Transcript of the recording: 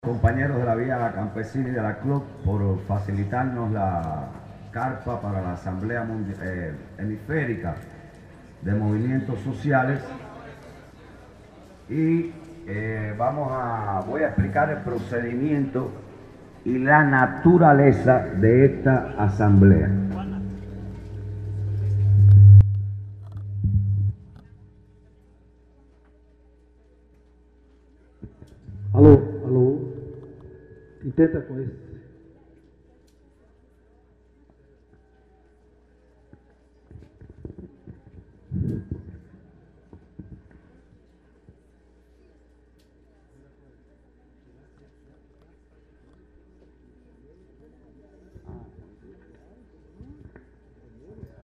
Compañeros de la Vía Campesina y de la Club por facilitarnos la carpa para la Asamblea Hemisférica de Movimientos Sociales y voy a explicar el procedimiento y la naturaleza de esta asamblea. Alô, alô. Intenta com esse.